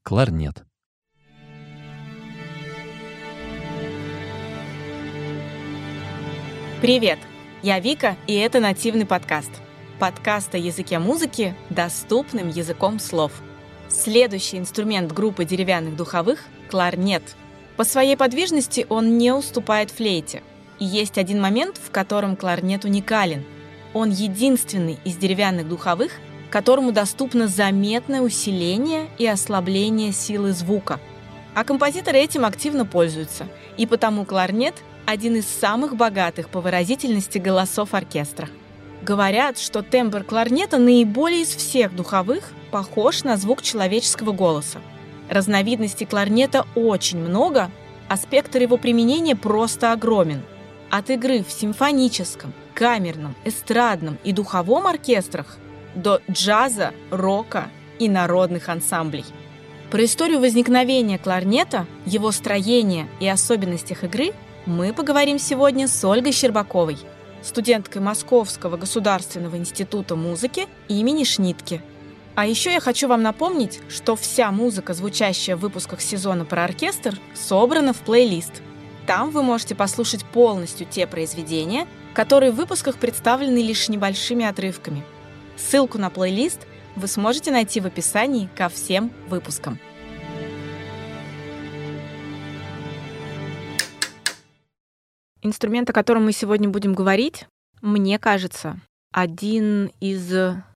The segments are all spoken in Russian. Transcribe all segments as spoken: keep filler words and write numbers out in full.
кларнет. Привет! Я Вика, и это нативный подкаст. Подкаст о языке музыки доступным языком слов. Следующий инструмент группы деревянных духовых — кларнет. По своей подвижности он не уступает флейте. И есть один момент, в котором кларнет уникален. Он единственный из деревянных духовых, которому доступно заметное усиление и ослабление силы звука. А композиторы этим активно пользуются, и потому кларнет – один из самых богатых по выразительности голосов оркестра. Говорят, что тембр кларнета наиболее из всех духовых похож на звук человеческого голоса. Разновидностей кларнета очень много, а спектр его применения просто огромен. От игры в симфоническом, камерном, эстрадном и духовом оркестрах до джаза, рока и народных ансамблей. Про историю возникновения кларнета, его строение и особенностях игры мы поговорим сегодня с Ольгой Щербаковой, студенткой Московского государственного института музыки имени Шнитке. А еще я хочу вам напомнить, что вся музыка, звучащая в выпусках сезона про оркестр, собрана в плейлист. Там вы можете послушать полностью те произведения, которые в выпусках представлены лишь небольшими отрывками. Ссылку на плейлист вы сможете найти в описании ко всем выпускам. Инструмент, о котором мы сегодня будем говорить, мне кажется, один из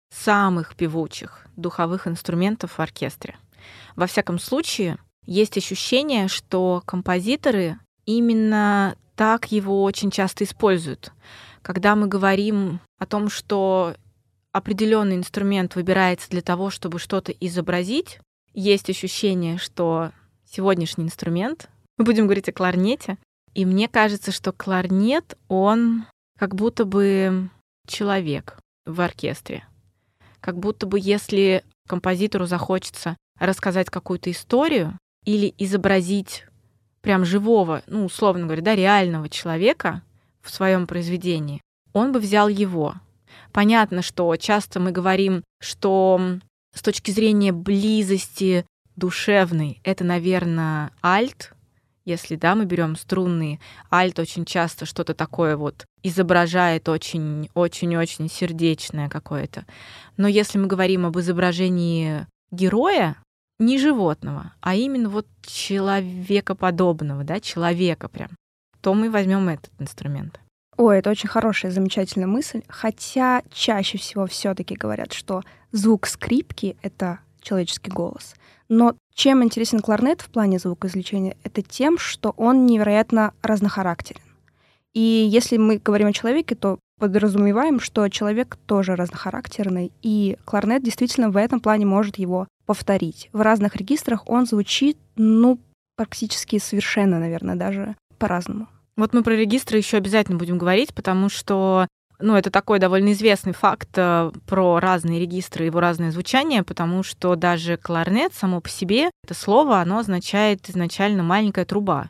самых певучих духовых инструментов в оркестре. Во всяком случае, есть ощущение, что композиторы именно так его очень часто используют. Когда мы говорим о том, что определенный инструмент выбирается для того, чтобы что-то изобразить, есть ощущение, что сегодняшний инструмент, мы будем говорить о кларнете, и мне кажется, что кларнет, он как будто бы человек в оркестре. Как будто бы если композитору захочется рассказать какую-то историю или изобразить прям живого, ну, условно говоря, да, реального человека в своем произведении, он бы взял его. Понятно, что часто мы говорим, что с точки зрения близости душевной это, наверное, альт. Если, да, мы берем струнный, альт очень часто что-то такое вот изображает очень-очень-очень сердечное какое-то. Но если мы говорим об изображении героя, не животного, а именно вот человекоподобного, да, человека прям, то мы возьмем этот инструмент. Ой, это очень хорошая, замечательная мысль. Хотя чаще всего все-таки говорят, что звук скрипки — это человеческий голос. Но чем интересен кларнет в плане звукоизвлечения, это тем, что он невероятно разнохарактерен. И если мы говорим о человеке, то подразумеваем, что человек тоже разнохарактерный, и кларнет действительно в этом плане может его повторить. В разных регистрах он звучит, ну, практически совершенно, наверное, даже по-разному. Вот мы про регистры еще обязательно будем говорить, потому что, ну, это такой довольно известный факт про разные регистры, его разное звучание, потому что даже кларнет само по себе, это слово, оно означает изначально «маленькая труба».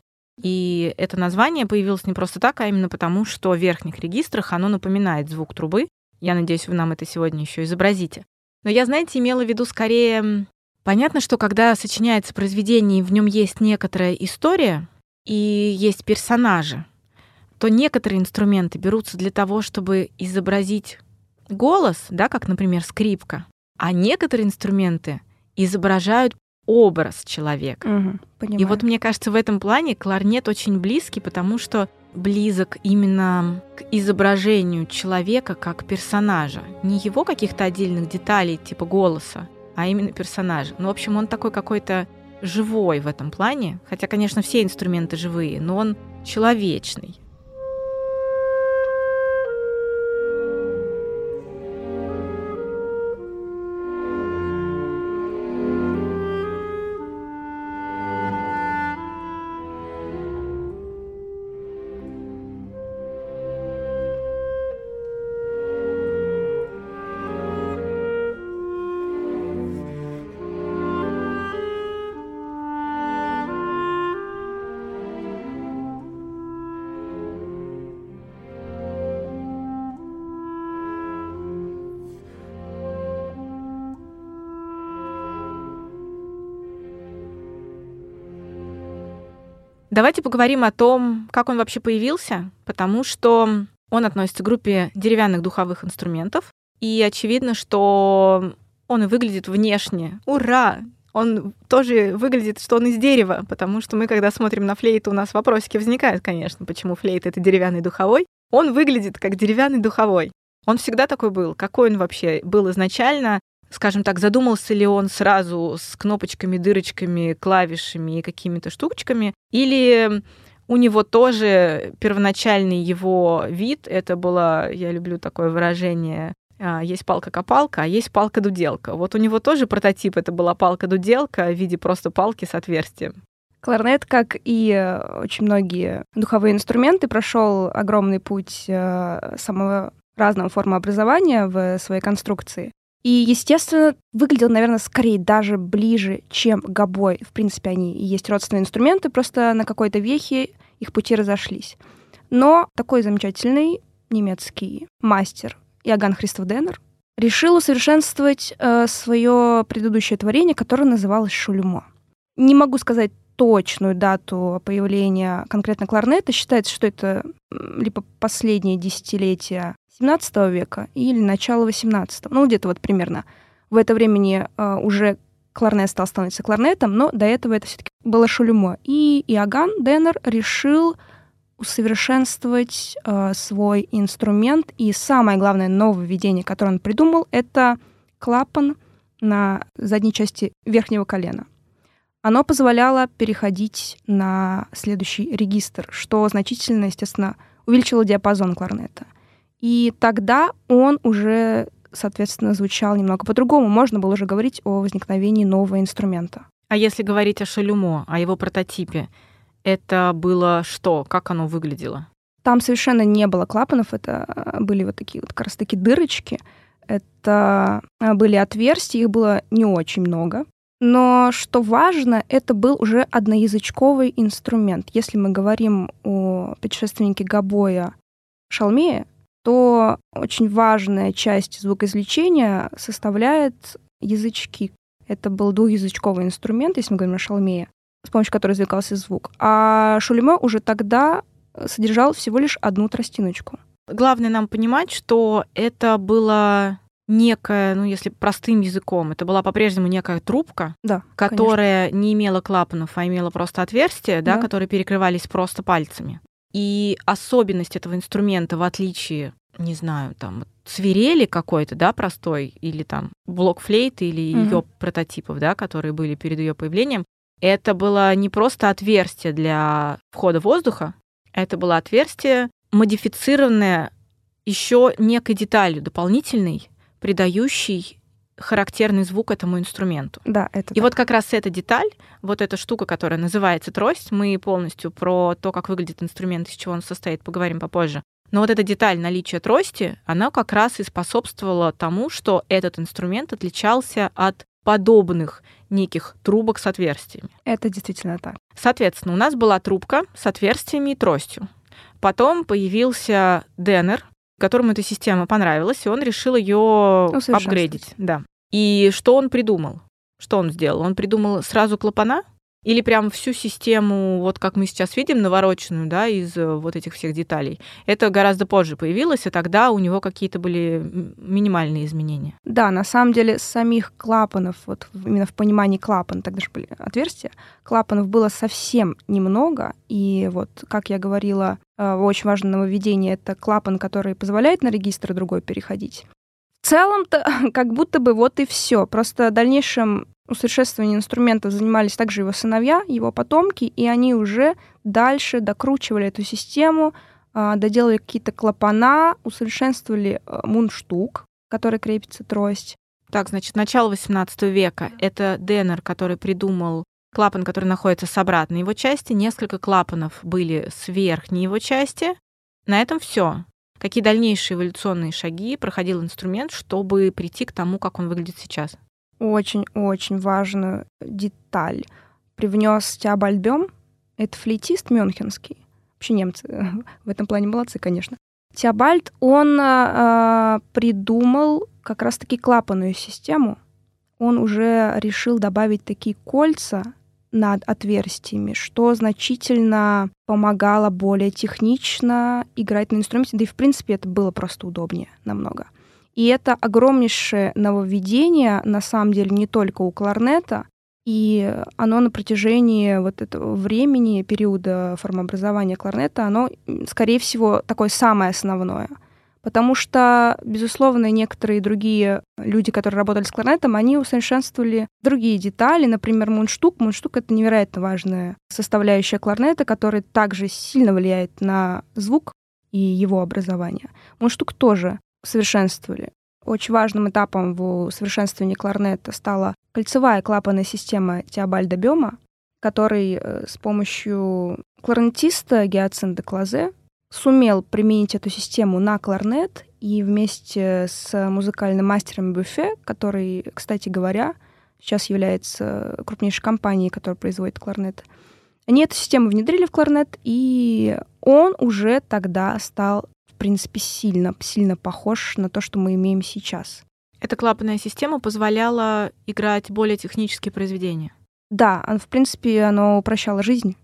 И это название появилось не просто так, а именно потому, что в верхних регистрах оно напоминает звук трубы. Я надеюсь, вы нам это сегодня еще изобразите. Но я, знаете, имела в виду скорее... Понятно, что когда сочиняется произведение, и в нем есть некоторая история, и есть персонажи, то некоторые инструменты берутся для того, чтобы изобразить голос, да, как, например, скрипка, а некоторые инструменты изображают образ человека. Угу, понимаю. И вот мне кажется, в этом плане кларнет очень близкий, потому что близок именно к изображению человека как персонажа. Не его каких-то отдельных деталей, типа голоса, а именно персонажа. Ну, в общем, он такой какой-то живой в этом плане, хотя, конечно, все инструменты живые, но он человечный. Давайте поговорим о том, как он вообще появился, потому что он относится к группе деревянных духовых инструментов, и очевидно, что он и выглядит внешне. Ура! Он тоже выглядит, что он из дерева, потому что мы, когда смотрим на флейту, у нас вопросики возникают, конечно, почему флейта — это деревянный духовой. Он выглядит как деревянный духовой. Он всегда такой был. Какой он вообще был изначально? Скажем так, задумался ли он сразу с кнопочками, дырочками, клавишами и какими-то штучками? Или у него тоже первоначальный его вид, это было, я люблю такое выражение, есть палка-копалка, а есть палка-дуделка. Вот у него тоже прототип, это была палка-дуделка в виде просто палки с отверстием. Кларнет, как и очень многие духовые инструменты, прошел огромный путь самого разного формообразования в своей конструкции. И, естественно, выглядел, наверное, скорее даже ближе, чем гобой. В принципе, они и есть родственные инструменты, просто на какой-то вехе их пути разошлись. Но такой замечательный немецкий мастер Иоганн Христоф Деннер решил усовершенствовать э, свое предыдущее творение, которое называлось «Шульмо». Не могу сказать точную дату появления конкретно кларнета. Считается, что это либо последнее десятилетие семнадцатого века или начало восемнадцатого. Ну, где-то вот примерно в это времени э, уже кларнет стал становиться кларнетом, но до этого это все-таки было шульмо. И Иоганн Деннер решил усовершенствовать э, свой инструмент. И самое главное нововведение, которое он придумал, это клапан на задней части верхнего колена. Оно позволяло переходить на следующий регистр, что значительно, естественно, увеличило диапазон кларнета. И тогда он уже, соответственно, звучал немного по-другому. Можно было уже говорить о возникновении нового инструмента. А если говорить о шалюмо, о его прототипе, это было что? Как оно выглядело? Там совершенно не было клапанов. Это были вот такие вот как раз таки дырочки. Это были отверстия, их было не очень много. Но что важно, это был уже одноязычковый инструмент. Если мы говорим о предшественнике гобоя Шалмее, то очень важная часть звукоизвлечения составляет язычки. Это был двухязычковый инструмент, если мы говорим о шалмее, с помощью которого извлекался звук. А шульме уже тогда содержал всего лишь одну тростиночку. Главное нам понимать, что это было некая, ну, если простым языком, это была по-прежнему некая трубка, да, которая конечно. не имела клапанов, а имела просто отверстия, да, Да. которые перекрывались просто пальцами. И особенность этого инструмента, в отличие, не знаю, там, свирели какой-то, да, простой, или там блокфлейты, или Мгм. ее прототипов, да, которые были перед ее появлением, это было не просто отверстие для входа воздуха, это было отверстие, модифицированное еще некой деталью дополнительной, придающей характерный звук этому инструменту. Да, это И так. вот как раз эта деталь, вот эта штука, которая называется трость, мы полностью про то, как выглядит инструмент, из чего он состоит, поговорим попозже. Но вот эта деталь наличия трости, она как раз и способствовала тому, что этот инструмент отличался от подобных неких трубок с отверстиями. Это действительно так. Соответственно, у нас была трубка с отверстиями и тростью. Потом появился Деннер, которому эта система понравилась, и он решил ее апгрейдить. Да. И что он придумал? Что он сделал? Он придумал сразу клапана или прям всю систему, вот как мы сейчас видим, навороченную, да, из вот этих всех деталей? Это гораздо позже появилось, и тогда у него какие-то были минимальные изменения. Да, на самом деле самих клапанов, вот именно в понимании клапан, тогда же были отверстия, клапанов было совсем немного, и вот, как я говорила, очень важное нововведение — это клапан, который позволяет на регистр другой переходить. В целом-то как будто бы вот и все. Просто дальнейшим усовершенствованием инструментов занимались также его сыновья, его потомки, и они уже дальше докручивали эту систему, доделали какие-то клапана, усовершенствовали мундштук, к которой крепится трость. Так, значит, начало восемнадцатого века — это Деннер, который придумал клапан, который находится с обратной его части. Несколько клапанов были с верхней его части. На этом все. Какие дальнейшие эволюционные шаги проходил инструмент, чтобы прийти к тому, как он выглядит сейчас? Очень-очень важную деталь привнес Теобальд Бём. Это флейтист мюнхенский. Вообще немцы в этом плане молодцы, конечно. Теобальд, он э, придумал как раз-таки клапанную систему. Он уже решил добавить такие кольца над отверстиями, что значительно помогало более технично играть на инструменте, да и в принципе это было просто удобнее намного. И это огромнейшее нововведение, на самом деле, не только у кларнета, и оно на протяжении вот этого времени, периода формообразования кларнета, оно, скорее всего, такое самое основное. Потому что, безусловно, некоторые другие люди, которые работали с кларнетом, они усовершенствовали другие детали. Например, мундштук. Мундштук — это невероятно важная составляющая кларнета, которая также сильно влияет на звук и его образование. Мундштук тоже усовершенствовали. Очень важным этапом в усовершенствовании кларнета стала кольцевая клапанная система Теобальда Бёма, который с помощью кларнетиста Гиацинта де Клазе сумел применить эту систему на кларнет, и вместе с музыкальным мастером Бюффе, который, кстати говоря, сейчас является крупнейшей компанией, которая производит кларнет, они эту систему внедрили в кларнет, и он уже тогда стал, в принципе, сильно, сильно похож на то, что мы имеем сейчас. Эта клапанная система позволяла играть более технические произведения? Да, в принципе, оно упрощало жизнь.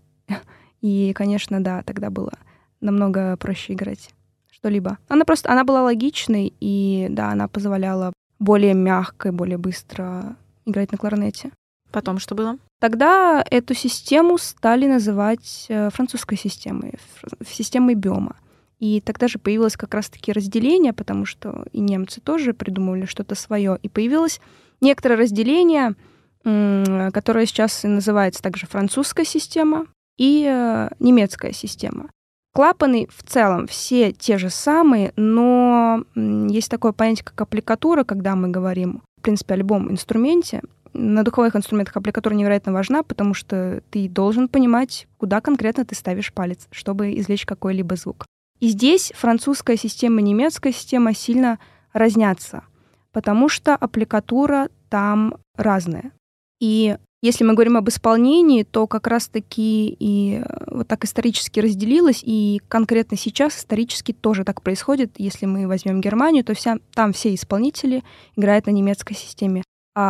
И, конечно, да, тогда было намного проще играть что-либо. Она просто, она была логичной, и, да, она позволяла более мягко и более быстро играть на кларнете. Потом что было? Тогда эту систему стали называть французской системой, системой Бёма. И тогда же появилось как раз-таки разделение, потому что и немцы тоже придумывали что-то свое, и появилось некоторое разделение, которое сейчас и называется также французская система и немецкая система. Клапаны в целом все те же самые, но есть такое понятие, как аппликатура, когда мы говорим, в принципе, о любом инструменте. На духовых инструментах аппликатура невероятно важна, потому что ты должен понимать, куда конкретно ты ставишь палец, чтобы извлечь какой-либо звук. И здесь французская система и немецкая система сильно разнятся, потому что аппликатура там разная. И если мы говорим об исполнении, то как раз-таки и вот так исторически разделилось, и конкретно сейчас исторически тоже так происходит. Если мы возьмем Германию, то вся, там все исполнители играют на немецкой системе,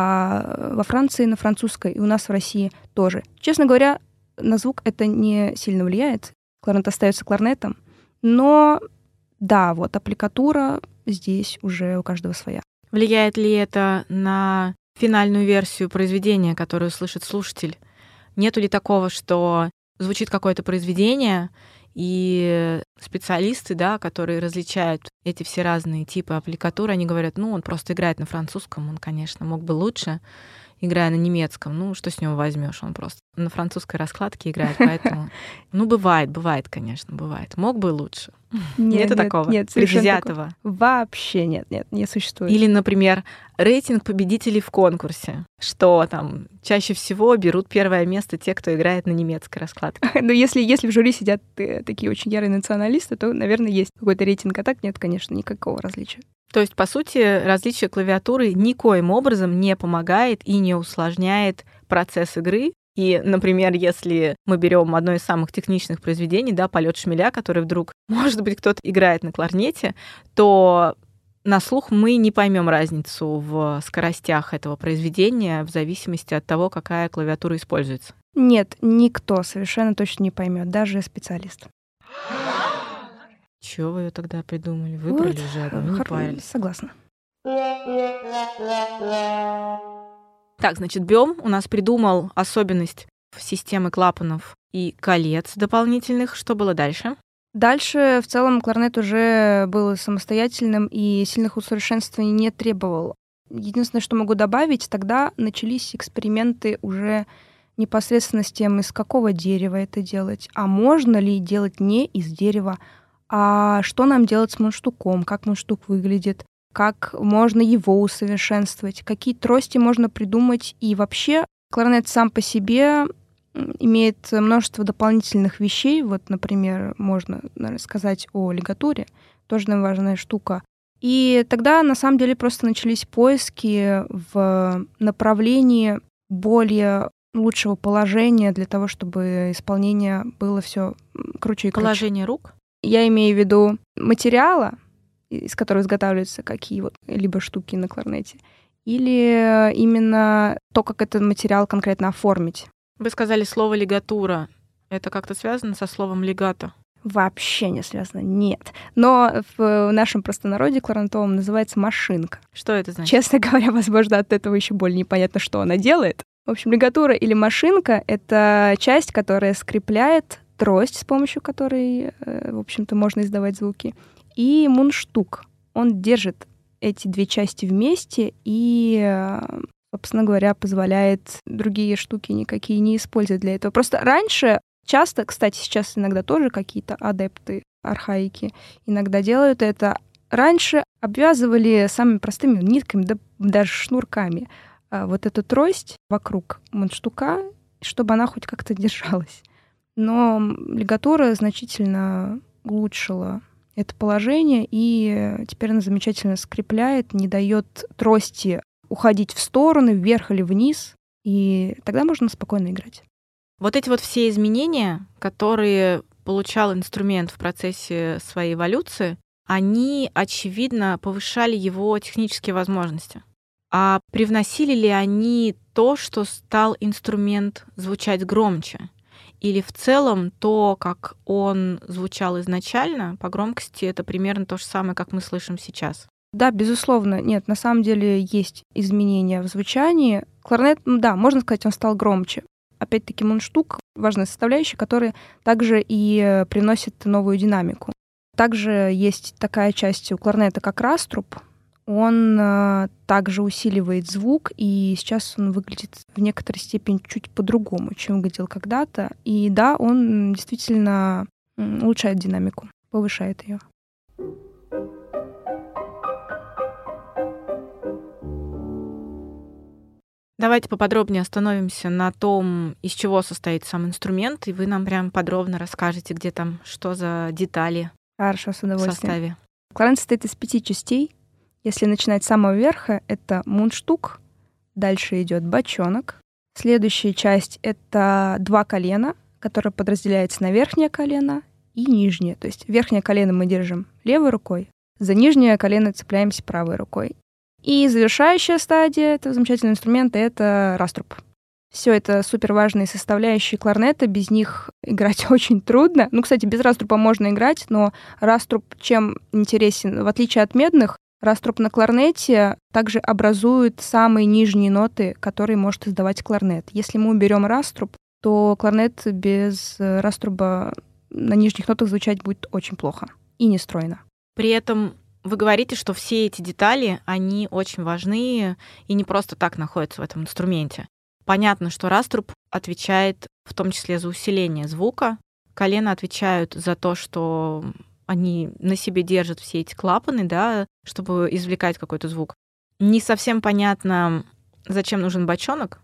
а во Франции на французской, и у нас в России тоже. Честно говоря, на звук это не сильно влияет. Кларнет остается кларнетом, но да, вот аппликатура здесь уже у каждого своя. Влияет ли это на финальную версию произведения, которую слышит слушатель? Нету ли такого, что звучит какое-то произведение, и специалисты, да, которые различают эти все разные типы аппликатуры, они говорят, ну, он просто играет на французском, он, конечно, мог бы лучше, играя на немецком. Ну, что с него возьмешь? Он просто на французской раскладке играет, поэтому... Ну, бывает, бывает, конечно, бывает. Мог бы лучше. Нет, Нету нет, такого? Нет, предвзятого? Такого. Вообще нет, нет, не существует. Или, например, рейтинг победителей в конкурсе, что там чаще всего берут первое место те, кто играет на немецкой раскладке. Ну, если, если в жюри сидят такие очень ярые националисты, то, наверное, есть какой-то рейтинг, а так нет, конечно, никакого различия. То есть, по сути, различие клавиатуры никоим образом не помогает и не усложняет процесс игры. И, например, если мы берем одно из самых техничных произведений, да, «Полет шмеля», который вдруг, может быть, кто-то играет на кларнете, то на слух мы не поймем разницу в скоростях этого произведения в зависимости от того, какая клавиатура используется. Нет, никто совершенно точно не поймет, даже специалист. Чего вы ее тогда придумали? Выбрали вот, уже одну, не хор... парились. Согласна. Так, значит, Бём у нас придумал особенность системы клапанов и колец дополнительных. Что было дальше? Дальше, в целом, кларнет уже был самостоятельным и сильных усовершенствований не требовал. Единственное, что могу добавить, тогда начались эксперименты уже непосредственно с тем, из какого дерева это делать, а можно ли делать не из дерева, а что нам делать с мундштуком, как мундштук выглядит, как можно его усовершенствовать, какие трости можно придумать. И вообще кларнет сам по себе имеет множество дополнительных вещей. Вот, например, можно, наверное, сказать о лигатуре, тоже важная штука. И тогда, на самом деле, просто начались поиски в направлении более лучшего положения для того, чтобы исполнение было все круче и круче. Положение рук? Я имею в виду материала, из которого изготавливаются какие вот либо штуки на кларнете, или именно то, как этот материал конкретно оформить. Вы сказали слово лигатура. Это как-то связано со словом легато? Вообще не связано, нет. Но в нашем простонародье кларнетовом называется машинка. Что это значит? Честно говоря, возможно, от этого еще более непонятно, что она делает. В общем, лигатура или машинка — это часть, которая скрепляет трость, с помощью которой, в общем-то, можно издавать звуки, и мундштук. Он держит эти две части вместе и, собственно говоря, позволяет другие штуки никакие не использовать для этого. Просто раньше часто, кстати, сейчас иногда тоже какие-то адепты архаики иногда делают это. Раньше обвязывали самыми простыми нитками, да даже шнурками вот эту трость вокруг мундштука, чтобы она хоть как-то держалась. Но лигатура значительно улучшила это положение, и теперь она замечательно скрепляет, не дает трости уходить в стороны, вверх или вниз, и тогда можно спокойно играть. Вот эти вот все изменения, которые получал инструмент в процессе своей эволюции, они, очевидно, повышали его технические возможности. А привносили ли они то, что стал инструмент звучать громче? Или в целом то, как он звучал изначально, по громкости, это примерно то же самое, как мы слышим сейчас? Да, безусловно. Нет, на самом деле есть изменения в звучании. Кларнет, ну да, можно сказать, он стал громче. Опять-таки мундштук — важная составляющая, которая также и приносит новую динамику. Также есть такая часть у кларнета, как раструб. Он э, также усиливает звук, и сейчас он выглядит в некоторой степени чуть по-другому, чем выглядел когда-то. И да, он действительно улучшает динамику, повышает ее. Давайте поподробнее остановимся на том, из чего состоит сам инструмент, и вы нам прям подробно расскажете, где там, что за детали Хорошо, с удовольствием. в составе. Кларнет состоит из пяти частей. Если начинать с самого верха, это мундштук, дальше идет бочонок. Следующая часть — это два колена, которые подразделяются на верхнее колено и нижнее. То есть верхнее колено мы держим левой рукой, за нижнее колено цепляемся правой рукой. И завершающая стадия этого замечательного инструмента — это раструб. Все это суперважные составляющие кларнета, без них играть очень трудно. Ну, кстати, без раструба можно играть, но раструб чем интересен? В отличие от медных, раструб на кларнете также образует самые нижние ноты, которые может издавать кларнет. Если мы уберем раструб, то кларнет без раструба на нижних нотах звучать будет очень плохо и нестройно. При этом вы говорите, что все эти детали, они очень важны и не просто так находятся в этом инструменте. Понятно, что раструб отвечает в том числе за усиление звука, колено отвечают за то, что они на себе держат все эти клапаны, да, чтобы извлекать какой-то звук. Не совсем понятно, зачем нужен бочонок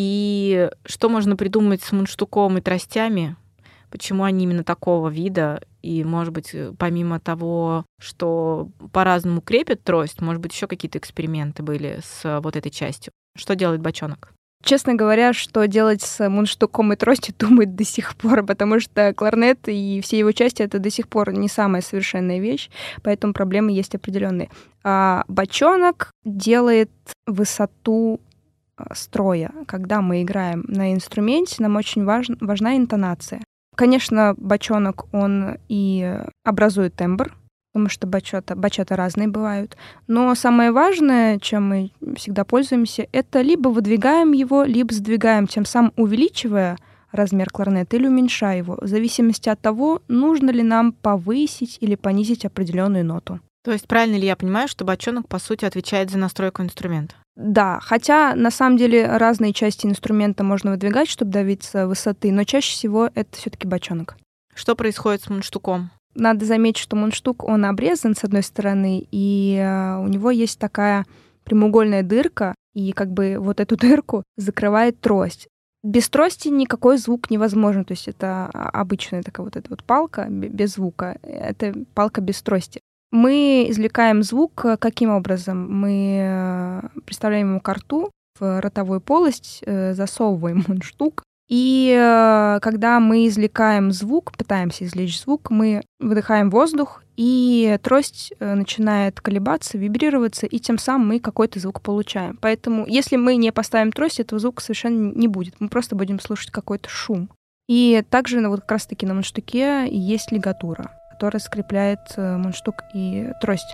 и что можно придумать с мундштуком и тростями, почему они именно такого вида, и, может быть, помимо того, что по-разному крепят трость, может быть, еще какие-то эксперименты были с вот этой частью. Что делает бочонок? Честно говоря, что делать с мундштуком и тростью, думают до сих пор, потому что кларнет и все его части — это до сих пор не самая совершенная вещь, поэтому проблемы есть определенные. А бочонок делает высоту строя. Когда мы играем на инструменте, нам очень важна, важна интонация. Конечно, бочонок, он и образует тембр, потому что бачата, бачата разные бывают. Но самое важное, чем мы всегда пользуемся, это либо выдвигаем его, либо сдвигаем, тем самым увеличивая размер кларнета или уменьшая его, в зависимости от того, нужно ли нам повысить или понизить определенную ноту. То есть правильно ли я понимаю, что бочонок, по сути, отвечает за настройку инструмента? Да, хотя на самом деле разные части инструмента можно выдвигать, чтобы добиться высоты, но чаще всего это все-таки бочонок. Что происходит с мундштуком? Надо заметить, что мундштук, он обрезан с одной стороны, и у него есть такая прямоугольная дырка, и как бы вот эту дырку закрывает трость. Без трости никакой звук невозможен, то есть это обычная такая вот эта вот палка без звука, это палка без трости. Мы извлекаем звук каким образом? Мы приставляем ему ко рту, в ротовую полость, засовываем мундштук, и когда мы извлекаем звук, пытаемся извлечь звук, мы выдыхаем воздух и трость начинает колебаться, вибрироваться, и тем самым мы какой-то звук получаем. Поэтому если мы не поставим трость, этого звука совершенно не будет. Мы просто будем слушать какой-то шум. И также ну, вот как раз-таки на мундштуке есть лигатура, которая скрепляет мундштук и трость.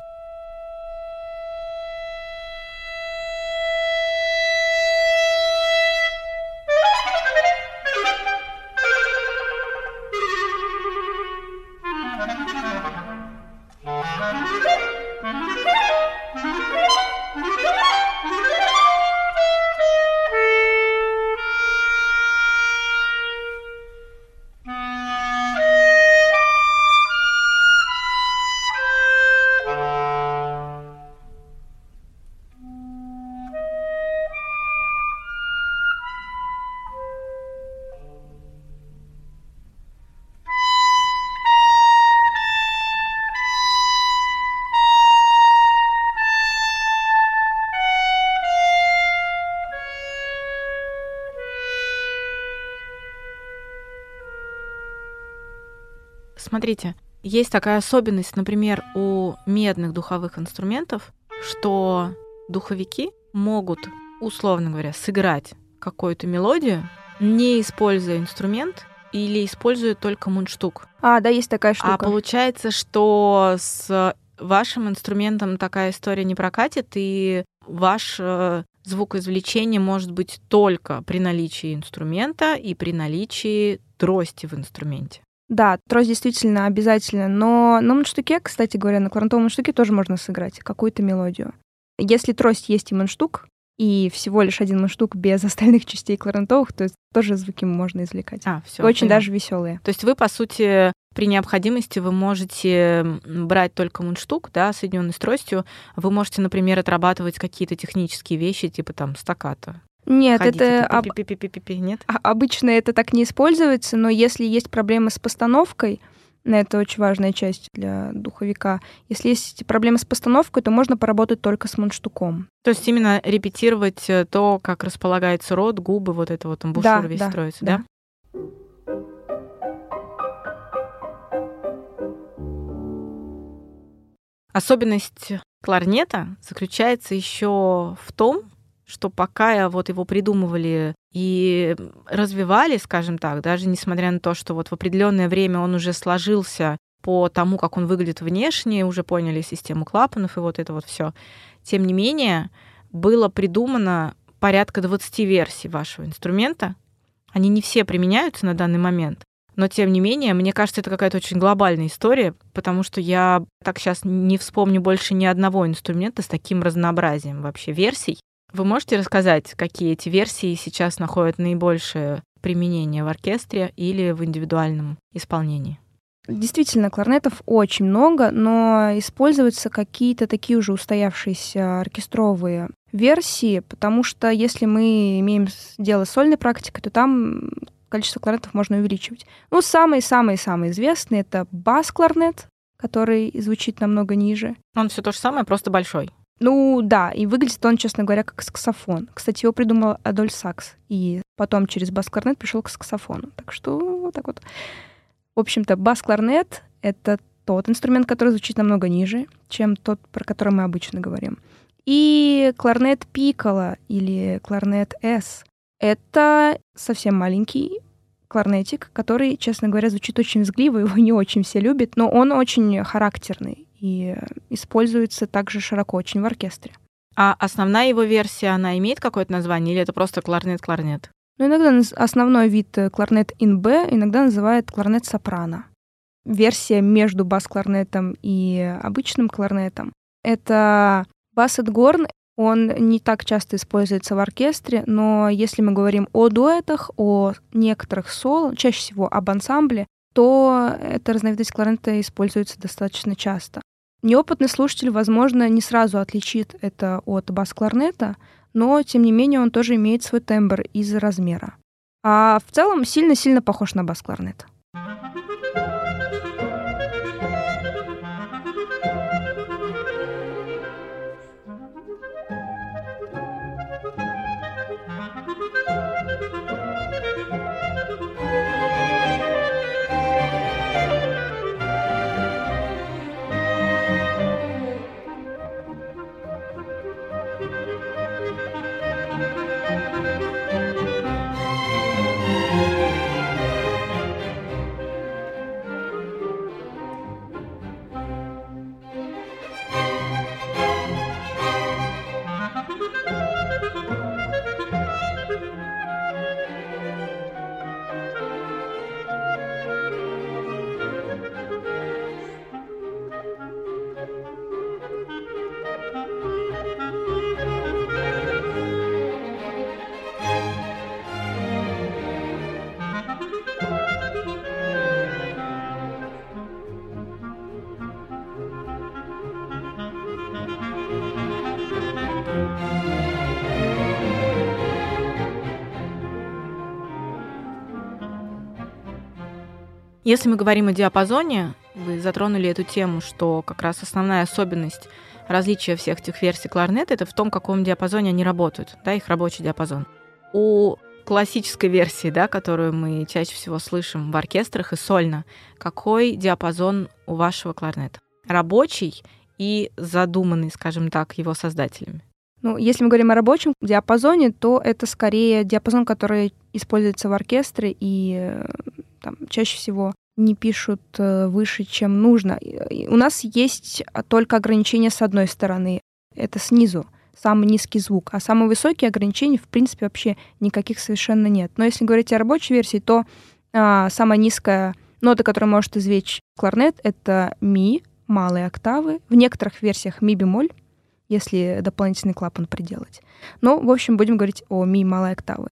Смотрите, есть такая особенность, например, у медных духовых инструментов, что духовики могут, условно говоря, сыграть какую-то мелодию, не используя инструмент или используя только мундштук. А, да, есть такая штука. А получается, что с вашим инструментом такая история не прокатит, и ваш звукоизвлечение может быть только при наличии инструмента и при наличии трости в инструменте. Да, трость действительно обязательно, но на мундштуке, кстати говоря, на кларнетовом мундштуке тоже можно сыграть какую-то мелодию. Если трость есть и мундштук, и всего лишь один мундштук без остальных частей кларнетовых, то тоже звуки можно извлекать. А, всё, очень поняла. даже веселые. То есть вы, по сути, при необходимости вы можете брать только мундштук, да, соединенный с тростью. Вы можете, например, отрабатывать какие-то технические вещи, типа там стаккато. Нет, Ходить, это об... Нет? Обычно это так не используется, но если есть проблемы с постановкой, это очень важная часть для духовика. Если есть проблемы с постановкой, то можно поработать только с мундштуком. То есть именно репетировать то, как располагается рот, губы, вот это вот амбушюр да, весь да, строится, да? да? Особенность кларнета заключается еще в том, что пока вот его придумывали и развивали, скажем так, даже несмотря на то, что вот в определенное время он уже сложился по тому, как он выглядит внешне, уже поняли систему клапанов и вот это вот все. Тем не менее, было придумано порядка двадцати версий вашего инструмента. Они не все применяются на данный момент, но тем не менее, мне кажется, это какая-то очень глобальная история, потому что я так сейчас не вспомню больше ни одного инструмента с таким разнообразием вообще версий. Вы можете рассказать, какие эти версии сейчас находят наибольшее применение в оркестре или в индивидуальном исполнении? Действительно, кларнетов очень много, но используются какие-то такие уже устоявшиеся оркестровые версии, потому что если мы имеем дело с сольной практикой, то там количество кларнетов можно увеличивать. Ну, самый-самый-самый известный — это бас-кларнет, который звучит намного ниже. Он все то же самое, просто большой. Ну да, и выглядит он, честно говоря, как саксофон. Кстати, его придумал Адольф Сакс, и потом через бас-кларнет пришел к саксофону. Так что вот так вот. В общем-то, бас-кларнет — это тот инструмент, который звучит намного ниже, чем тот, про который мы обычно говорим. И кларнет пикколо или кларнет эс — это совсем маленький кларнетик, который, честно говоря, звучит очень визгливо, его не очень все любят, но он очень характерный и используется также широко очень в оркестре. А основная его версия, она имеет какое-то название или это просто кларнет-кларнет? Ну, иногда основной вид кларнет ин бэ иногда называют кларнет сопрано. Версия между бас-кларнетом и обычным кларнетом — это бассет-горн. Он не так часто используется в оркестре, но если мы говорим о дуэтах, о некоторых соло, чаще всего об ансамбле, то эта разновидность кларнета используется достаточно часто. Неопытный слушатель, возможно, не сразу отличит это от бас-кларнета, но, тем не менее, он тоже имеет свой тембр из-за размера. А в целом сильно-сильно похож на бас-кларнет. Если мы говорим о диапазоне, вы затронули эту тему, что как раз основная особенность различия всех этих версий кларнета — это в том, в каком диапазоне они работают, да, их рабочий диапазон. У классической версии, да, которую мы чаще всего слышим в оркестрах и сольно, какой диапазон у вашего кларнета? Рабочий и задуманный, скажем так, его создателями? Ну, если мы говорим о рабочем диапазоне, то это скорее диапазон, который используется в оркестре, и там чаще всего не пишут выше, чем нужно. И у нас есть только ограничения с одной стороны. Это снизу, самый низкий звук. А самые высокие ограничения, в принципе, вообще никаких совершенно нет. Но если говорить о рабочей версии, то а, самая низкая нота, которую может извлечь кларнет, это ми, малые октавы. В некоторых версиях ми-бемоль, если дополнительный клапан приделать. Но, в общем, будем говорить о ми малой октавы.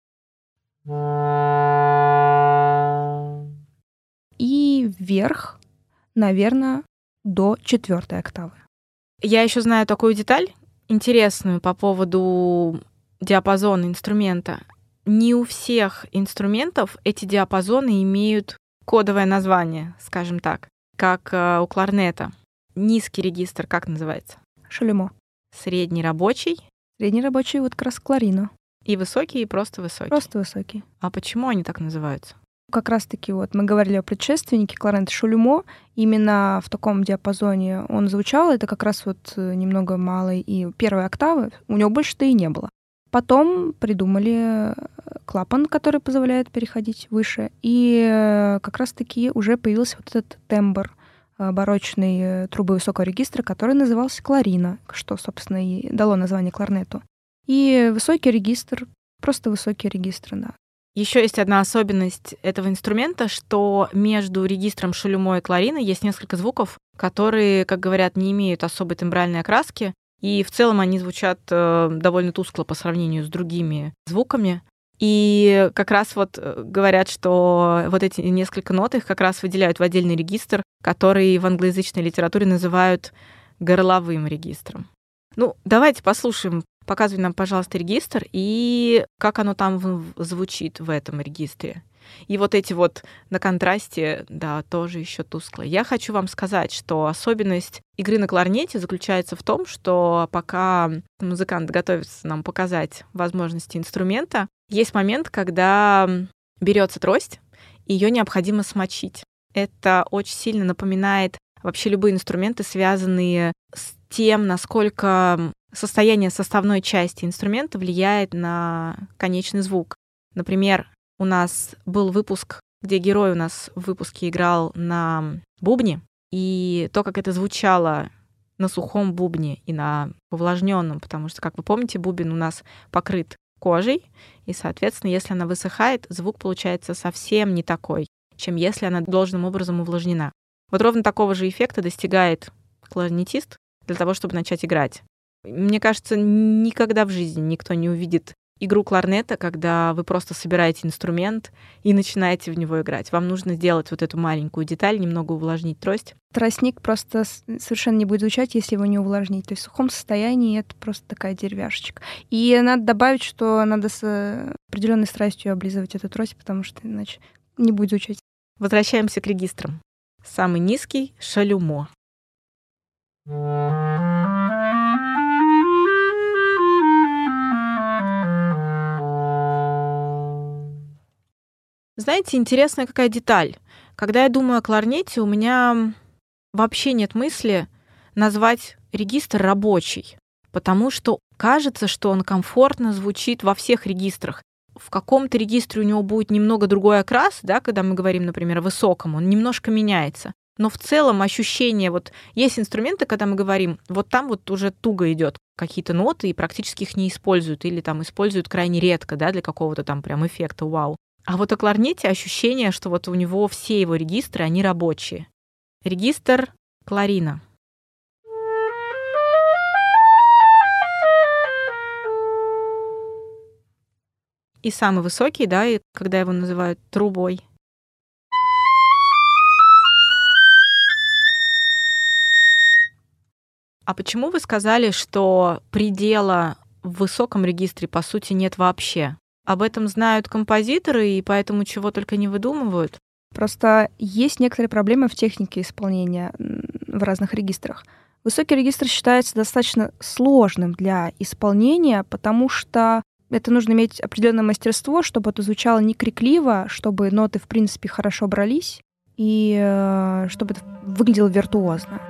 И вверх, наверное, до четвертой октавы. Я еще знаю такую деталь интересную по поводу диапазона инструмента. Не у всех инструментов эти диапазоны имеют кодовое название, скажем так, как у кларнета. Низкий регистр как называется? Шалюмо. Средний рабочий? Средний рабочий вот как раз кларино. И высокий, и просто высокий? Просто высокий. А почему они так называются? Как раз-таки вот мы говорили о предшественнике кларнета шалюмо. Именно в таком диапазоне он звучал. Это как раз вот немного малый и первой октавы. У него больше-то и не было. Потом придумали клапан, который позволяет переходить выше. И как раз-таки уже появился вот этот тембр барочной трубы высокого регистра, который назывался кларино, что, собственно, и дало название кларнету. И высокий регистр, просто высокий регистр, да. Еще есть одна особенность этого инструмента, что между регистром шалюмо и кларино есть несколько звуков, которые, как говорят, не имеют особой тембральной окраски, и в целом они звучат довольно тускло по сравнению с другими звуками. И как раз вот говорят, что вот эти несколько нот их как раз выделяют в отдельный регистр, который в англоязычной литературе называют горловым регистром. Ну, давайте послушаем. Показывай нам, пожалуйста, регистр и как оно там звучит в этом регистре. И вот эти вот на контрасте, да, тоже еще тускло. Я хочу вам сказать, что особенность игры на кларнете заключается в том, что пока музыкант готовится нам показать возможности инструмента, есть момент, когда берется трость, и ее необходимо смочить. Это очень сильно напоминает вообще любые инструменты, связанные с тем, насколько состояние составной части инструмента влияет на конечный звук. Например, у нас был выпуск, где герой у нас в выпуске играл на бубне, и то, как это звучало на сухом бубне и на увлажненном, потому что, как вы помните, бубен у нас покрыт кожей, и, соответственно, если она высыхает, звук получается совсем не такой, чем если она должным образом увлажнена. Вот ровно такого же эффекта достигает кларнетист для того, чтобы начать играть. Мне кажется, никогда в жизни никто не увидит игру кларнета, когда вы просто собираете инструмент и начинаете в него играть. Вам нужно сделать вот эту маленькую деталь, немного увлажнить трость. Тростник просто совершенно не будет звучать, если его не увлажнить. То есть в сухом состоянии это просто такая деревяшечка. И надо добавить, что надо с определенной страстью облизывать эту трость, потому что иначе не будет звучать. Возвращаемся к регистрам. Самый низкий — шалюмо. Знаете, интересная какая деталь. Когда я думаю о кларнете, у меня вообще нет мысли назвать регистр рабочий. потому что кажется, что он комфортно звучит во всех регистрах. В каком-то регистре у него будет немного другой окрас, да, когда мы говорим, например, о высоком, он немножко меняется. Но в целом ощущение, вот есть инструменты, когда мы говорим, вот там вот уже туго идет какие-то ноты, и практически их не используют, или там используют крайне редко, да, для какого-то там прям эффекта вау. А вот о кларнете ощущение, что вот у него все его регистры, они рабочие. Регистр кларина. И самый высокий, да, и когда его называют трубой. А почему вы сказали, что предела в высоком регистре, по сути, нет вообще? Об этом знают композиторы, и поэтому чего только не выдумывают? Просто есть некоторые проблемы в технике исполнения в разных регистрах. Высокий регистр считается достаточно сложным для исполнения, потому что это нужно иметь определенное мастерство, чтобы это звучало не крикливо, чтобы ноты, в принципе, хорошо брались, и чтобы это выглядело виртуозно.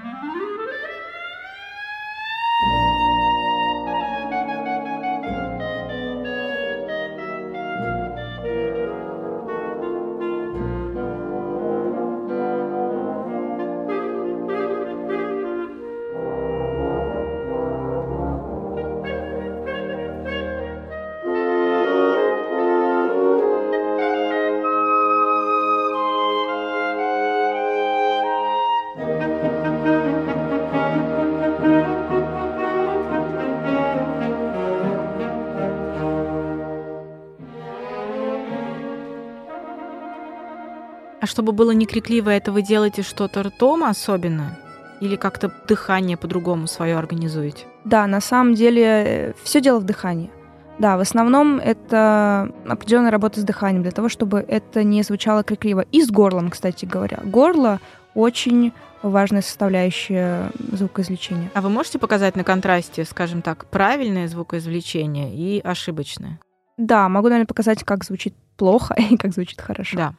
А чтобы было не крикливо, это вы делаете что-то ртом особенно? Или как-то дыхание по-другому свое организуете? Да, на самом деле все дело в дыхании. Да, в основном это определенная работа с дыханием, для того, чтобы это не звучало крикливо. И с горлом, кстати говоря. Горло очень важная составляющая звукоизвлечения. А вы можете показать на контрасте, скажем так, правильное звукоизвлечение и ошибочное? Да, могу, наверное, показать, как звучит плохо и как звучит хорошо. Да.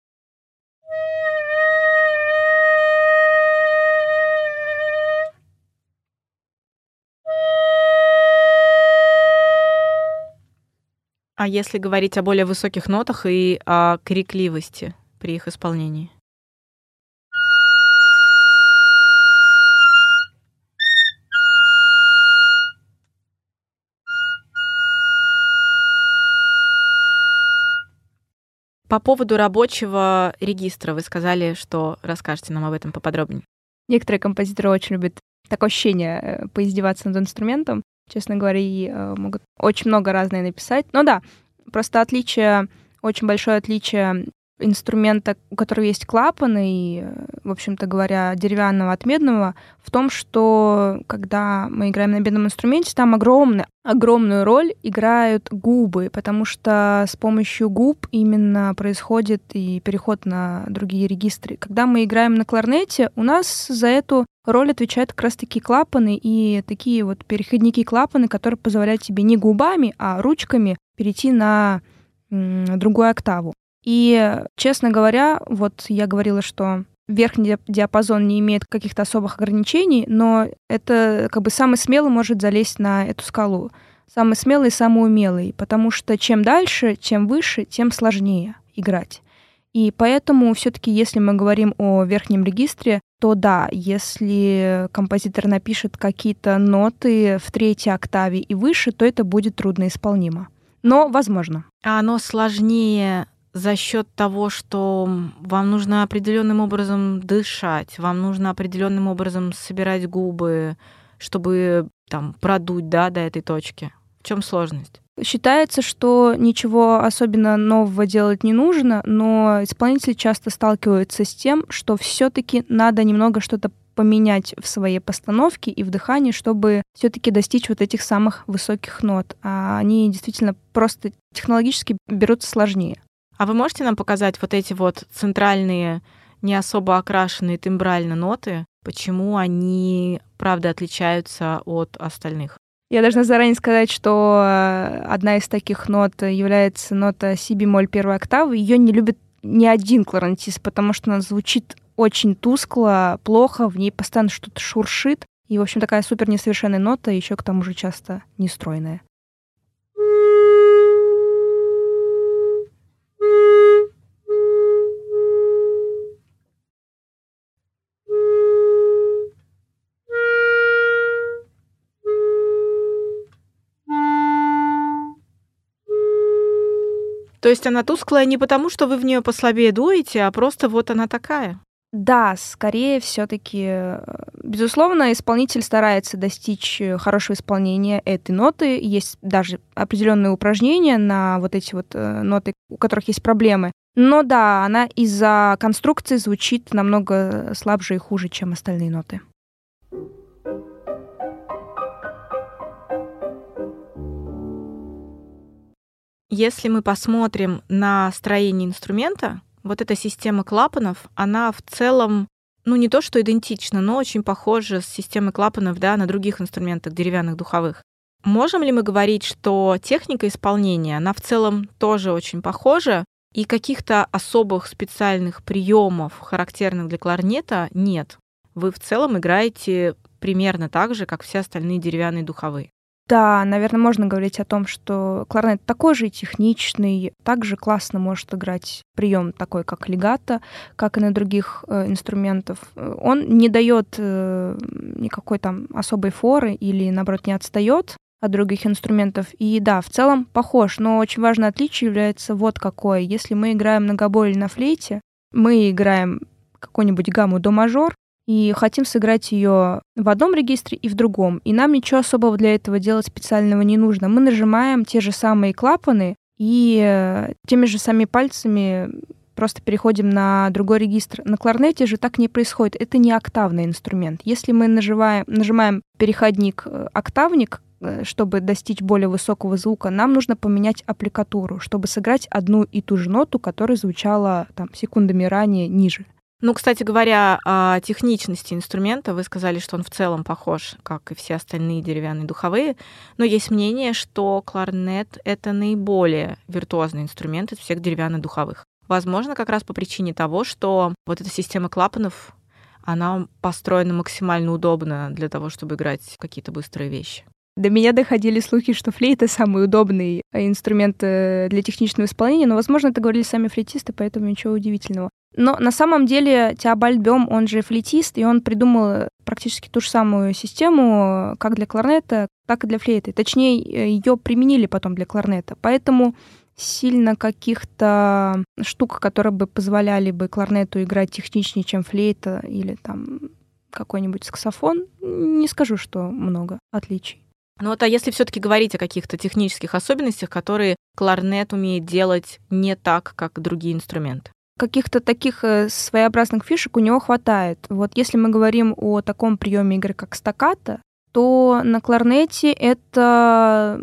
А если говорить о более высоких нотах и о крикливости при их исполнении? По поводу рабочего регистра вы сказали, что расскажете нам об этом поподробнее. Некоторые композиторы очень любят такое ощущение поиздеваться над инструментом. Честно говоря, и могут очень много разное написать. Но да, просто отличие, очень большое отличие инструмента, у которого есть клапаны, и, в общем-то говоря, деревянного от медного, в том, что когда мы играем на медном инструменте, там огромную, огромную роль играют губы, потому что с помощью губ именно происходит и переход на другие регистры. Когда мы играем на кларнете, у нас за эту роль отвечают как раз-таки клапаны и такие вот переходники-клапаны, которые позволяют тебе не губами, а ручками перейти на м, другую октаву. И, честно говоря, вот я говорила, что верхний диапазон не имеет каких-то особых ограничений, но это как бы самый смелый может залезть на эту скалу. Самый смелый и самый умелый, потому что чем дальше, чем выше, тем сложнее играть. И поэтому все-таки, если мы говорим о верхнем регистре, то да, если композитор напишет какие-то ноты в третьей октаве и выше, то это будет трудноисполнимо. Но возможно. А оно сложнее за счет того, что вам нужно определенным образом дышать, вам нужно определенным образом собирать губы, чтобы там продуть, да, до этой точки. В чем сложность? Считается, что ничего особенно нового делать не нужно, но исполнители часто сталкиваются с тем, что все-таки надо немного что-то поменять в своей постановке и в дыхании, чтобы все-таки достичь вот этих самых высоких нот. А они действительно просто технологически берутся сложнее. А вы можете нам показать вот эти вот центральные, не особо окрашенные тембрально ноты? Почему они, правда, отличаются от остальных? Я должна заранее сказать, что одна из таких нот является нота си бемоль первой октавы. Ее не любит ни один кларнетист, потому что она звучит очень тускло, плохо, в ней постоянно что-то шуршит. И, в общем, такая супер несовершенная нота, еще к тому же часто нестройная. То есть она тусклая не потому, что вы в нее послабее дуете, а просто вот она такая? Да, скорее все-таки, безусловно, исполнитель старается достичь хорошего исполнения этой ноты. Есть даже определенные упражнения на вот эти вот ноты, у которых есть проблемы. Но да, она из-за конструкции звучит намного слабже и хуже, чем остальные ноты. Если мы посмотрим на строение инструмента, вот эта система клапанов, она в целом, ну не то что идентична, но очень похожа с системой клапанов, да, на других инструментах деревянных духовых. Можем ли мы говорить, что техника исполнения, она в целом тоже очень похожа, и каких-то особых специальных приемов, характерных для кларнета, нет? Вы в целом играете примерно так же, как все остальные деревянные духовые? Да, наверное, можно говорить о том, что кларнет такой же техничный, также классно может играть прием такой, как легато, как и на других э, инструментах. Он не дает э, никакой там особой форы или, наоборот, не отстает от других инструментов. И да, в целом похож, но очень важное отличие является вот какое. Если мы играем многобой на флейте, мы играем какую-нибудь гамму до мажор, и хотим сыграть ее в одном регистре и в другом. И нам ничего особого для этого делать специального не нужно. Мы нажимаем те же самые клапаны и теми же самыми пальцами просто переходим на другой регистр. На кларнете же так не происходит. Это не октавный инструмент. Если мы нажимаем, нажимаем переходник октавник, чтобы достичь более высокого звука, нам нужно поменять аппликатуру, чтобы сыграть одну и ту же ноту, которая звучала там, секундами ранее ниже. Ну, кстати говоря, о техничности инструмента, вы сказали, что он в целом похож, как и все остальные деревянные духовые, но есть мнение, что кларнет — это наиболее виртуозный инструмент из всех деревянных духовых. Возможно, как раз по причине того, что вот эта система клапанов, она построена максимально удобно для того, чтобы играть какие-то быстрые вещи. До меня доходили слухи, что флейта — самый удобный инструмент для техничного исполнения, но, возможно, это говорили сами флейтисты, поэтому ничего удивительного. Но на самом деле Теобальд Бём, он же флейтист, и он придумал практически ту же самую систему как для кларнета, так и для флейты. Точнее, ее применили потом для кларнета. Поэтому сильно каких-то штук, которые бы позволяли бы кларнету играть техничнее, чем флейта или там какой-нибудь саксофон, не скажу, что много отличий. Ну вот, а если все-таки говорить о каких-то технических особенностях, которые кларнет умеет делать не так, как другие инструменты? Каких-то таких своеобразных фишек у него хватает. Вот если мы говорим о таком приеме игры, как стаккато, то на кларнете это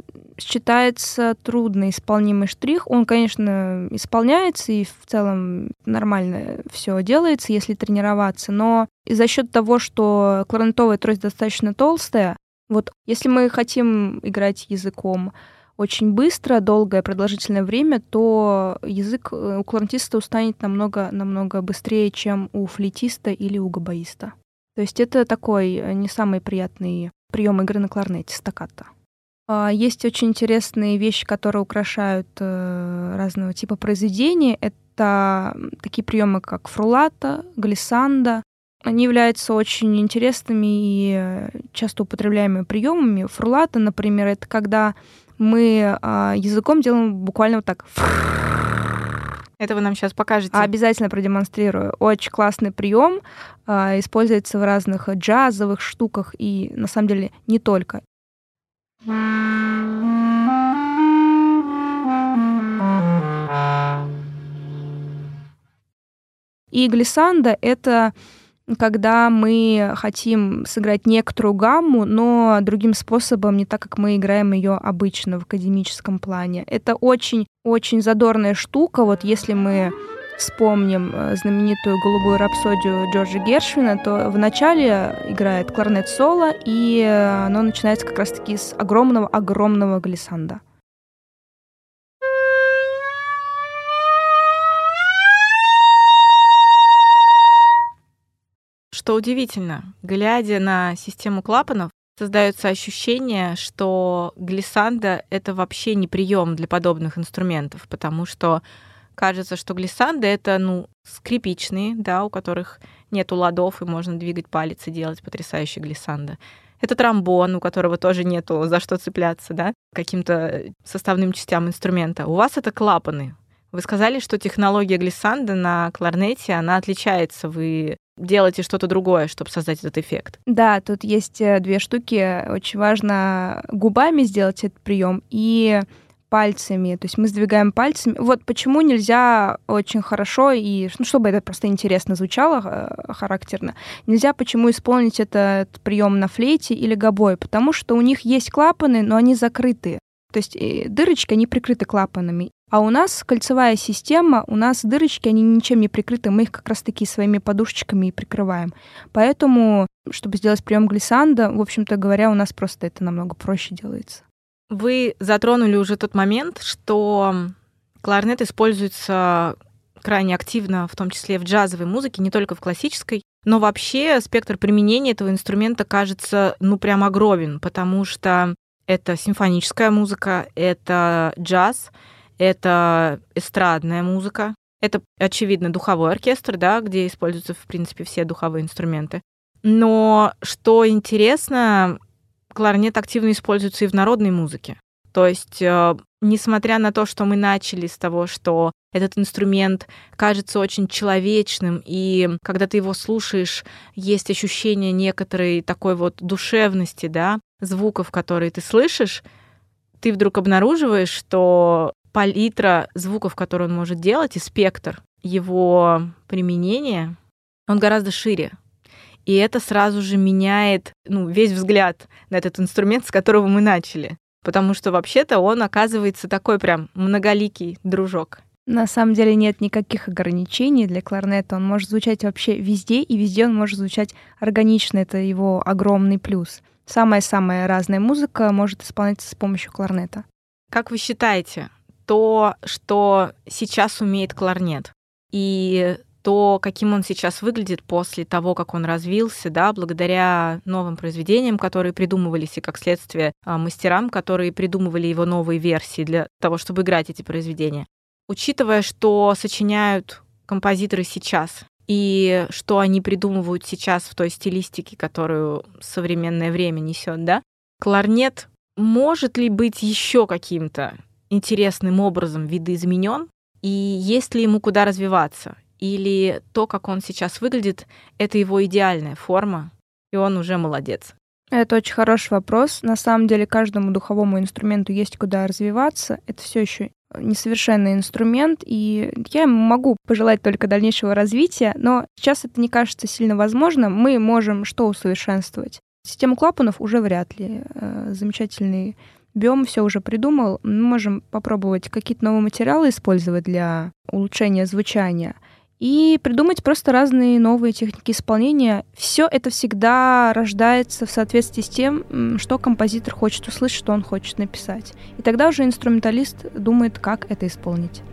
считается трудноисполнимый штрих. Он, конечно, исполняется, и в целом нормально все делается, если тренироваться, но за счет того, что кларнетовая трость достаточно толстая, вот если мы хотим играть языком очень быстро, долгое, продолжительное время, то язык у кларнетиста устанет намного, намного быстрее, чем у флейтиста или у габаиста. То есть это такой не самый приятный прием игры на кларнете, стаккато. Есть очень интересные вещи, которые украшают разного типа произведения. Это такие приемы, как фруллато, глиссандо. Они являются очень интересными и часто употребляемыми приемами. Фруллато, например, это когда мы а, языком делаем буквально вот так. Это вы нам сейчас покажете. Обязательно продемонстрирую. Очень классный прием. А, используется в разных джазовых штуках и, на самом деле, не только. И глиссандо — это когда мы хотим сыграть некоторую гамму, но другим способом, не так, как мы играем ее обычно в академическом плане. Это очень-очень задорная штука. Вот если мы вспомним знаменитую «Голубую рапсодию» Джорджа Гершвина, то в начале играет кларнет-соло, и оно начинается как раз-таки с огромного-огромного глиссандо. что удивительно, глядя на систему клапанов, создается ощущение, что глиссанда — это вообще не прием для подобных инструментов, потому что кажется, что глиссанды — это, ну, скрипичные, да, у которых нету ладов, и можно двигать палец и делать потрясающие глиссанды. Это тромбон, у которого тоже нету за что цепляться, да, к каким-то составным частям инструмента. У вас это клапаны. Вы сказали, что технология глиссанда на кларнете, она отличается. Вы делаете что-то другое, чтобы создать этот эффект. Да, тут есть две штуки. Очень важно губами сделать этот прием и пальцами. То есть мы сдвигаем пальцами. Вот почему нельзя очень хорошо, и ну, чтобы это просто интересно звучало, характерно, нельзя почему исполнить этот прием на флейте или гобое, потому что у них есть клапаны, но они закрыты. То есть дырочки, они прикрыты клапанами. А у нас кольцевая система, у нас дырочки, они ничем не прикрыты, мы их как раз-таки своими подушечками и прикрываем. Поэтому, чтобы сделать прием глиссанда, в общем-то говоря, у нас просто это намного проще делается. Вы затронули уже тот момент, что кларнет используется крайне активно, в том числе в джазовой музыке, не только в классической, но вообще спектр применения этого инструмента кажется, ну, прям огромен, потому что это симфоническая музыка, это джаз, это эстрадная музыка, это, очевидно, духовой оркестр, да, где используются, в принципе, все духовые инструменты. Но что интересно, кларнет активно используется и в народной музыке. То есть, э, несмотря на то, что мы начали с того, что этот инструмент кажется очень человечным, и когда ты его слушаешь, есть ощущение некоторой такой вот душевности, да, звуков, которые ты слышишь, ты вдруг обнаруживаешь, что палитра звуков, которые он может делать, и спектр его применения, он гораздо шире. И это сразу же меняет, ну, весь взгляд на этот инструмент, с которого мы начали. Потому что вообще-то он оказывается такой прям многоликий дружок. На самом деле нет никаких ограничений для кларнета. Он может звучать вообще везде, и везде он может звучать органично. Это его огромный плюс. Самая-самая разная музыка может исполняться с помощью кларнета. Как вы считаете, то, что сейчас умеет кларнет, и то, каким он сейчас выглядит после того, как он развился, да, благодаря новым произведениям, которые придумывались, и, как следствие, мастерам, которые придумывали его новые версии для того, чтобы играть эти произведения. Учитывая, что сочиняют композиторы сейчас, и что они придумывают сейчас в той стилистике, которую современное время несет, да, кларнет может ли быть еще каким-то интересным образом видоизменен, и есть ли ему куда развиваться? Или то, как он сейчас выглядит, это его идеальная форма, и он уже молодец? Это очень хороший вопрос. На самом деле каждому духовому инструменту есть куда развиваться. Это все еще несовершенный инструмент, и я ему могу пожелать только дальнейшего развития, но сейчас это не кажется сильно возможным. Мы можем что усовершенствовать? Систему клапанов уже вряд ли. Замечательный Биом все уже придумал. Мы можем попробовать какие-то новые материалы использовать для улучшения звучания и придумать просто разные новые техники исполнения. Все это всегда рождается в соответствии с тем, что композитор хочет услышать, что он хочет написать. И тогда уже инструменталист думает, как это исполнить.